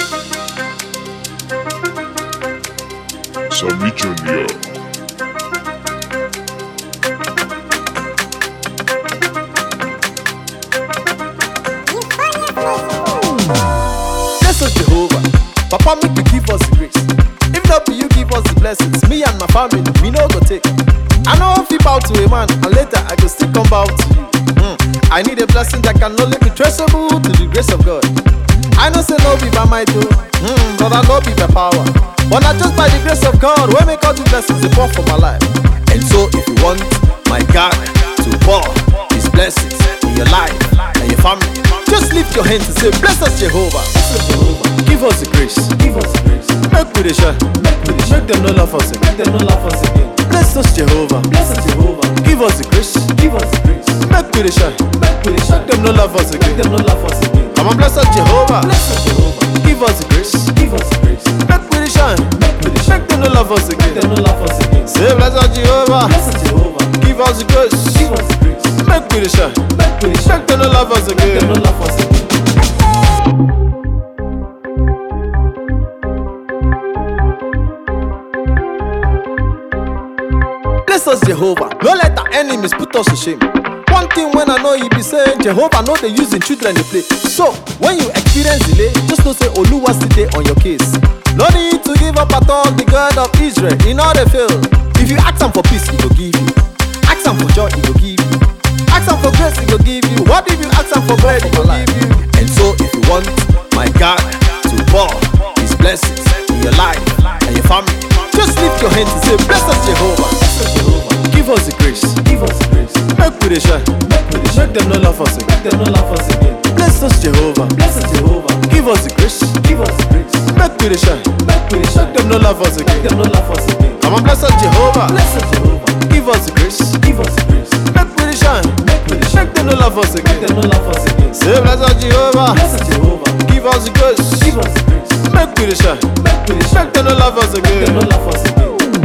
Sammy Junior. Bless us, Jehovah. Papa, make you give us the grace. If not be you give us the blessings, me and my family, we no go take. I know if you bow to a man, and later I go still come bow to you. I need a blessing that can only be traceable to the grace of God. I know say no be by might too, but I know be by power. But not just by the grace of God, when make all the blessings they pour for my life. And so if you want my God to pour His blessings in your life and your family, just lift your hands and say, bless us, Jehovah. Give us the grace. Give us the grace. Make we the shine. Make them no laugh us again. Make them no laugh us again. Bless us, Jehovah. Bless us, Jehovah. Give us the grace. Give us the grace. Make we the shine. Make them no laugh us again. Make them no laugh us again. Come on, bless us, Jehovah. Bless us, Jehovah. Give us the grace. Give us the grace. Make we the shine. Make them no laugh us again. Make them no laugh us again. Say, bless us, Jehovah. Bless us, Jehovah. Give us the grace. Give us the grace. Make we the shine. Make them no laugh us again. Make them no laugh us again. Bless us, Jehovah. Don't let our enemies put us to shame. One thing when I know you be saying, Jehovah know they using children they play. So when you experience delay, just know say Oluwa still dey on your case. No need to give up at all. The God of Israel, he know they fail. If you ask him for peace, he will give you. Ask him for joy, he will give you. Ask him for grace, he will give you. What if you ask him for bread, he will give you. And so if you want my God to pour His blessings in your life and your family, just lift your hands and say, bless us, Jehovah. Give us the grace. Give us the grace. Make we the shine. Make them no laugh us again. Make them no laugh us again. Bless us, Jehovah. Bless us, Jehovah. Give us the grace. Give us the grace. Make we the shine. Make them no laugh us again. Make them no laugh us again. Come on, bless us, Jehovah. Bless us, Jehovah. Give us the grace. Give us the grace. Make we the shine. Make them no laugh us again. Make them no laugh us again. Say, bless us, Jehovah. Bless us, Jehovah. Give us the grace. Give us the grace. Make we the shine. Make them no laugh us again. Make them no laugh us again.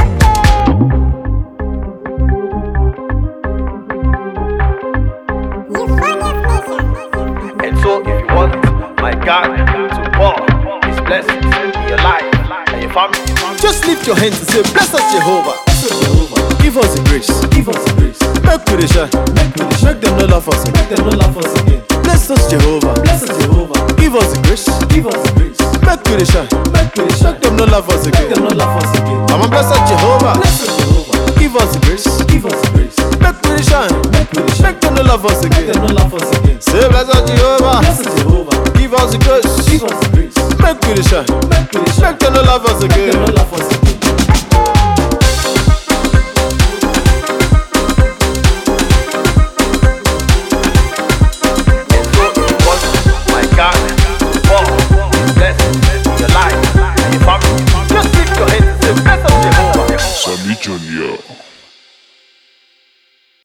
And so if you want my God to pour His blessings in your life and your family, just lift your hands and say, bless us, Jehovah. Give us the grace. Give us the grace. Make we the shine. Make them no laugh us again. Make them no laugh us again. Bless us, Jehovah. Bless us, Jehovah. Give us the grace. Give us the grace. Make we the shine. Make them no laugh us again. Make them no laugh us again. Come on, bless us, Jehovah. Bless us, Jehovah. Give us the grace. Give us the grace. Make we the shine. Make them no laugh us again. Make them no laugh us again. Say, bless us, Jehovah. Bless us, Jehovah. Give us the grace. Give us the grace. Make we the shine. Make them no laugh us again.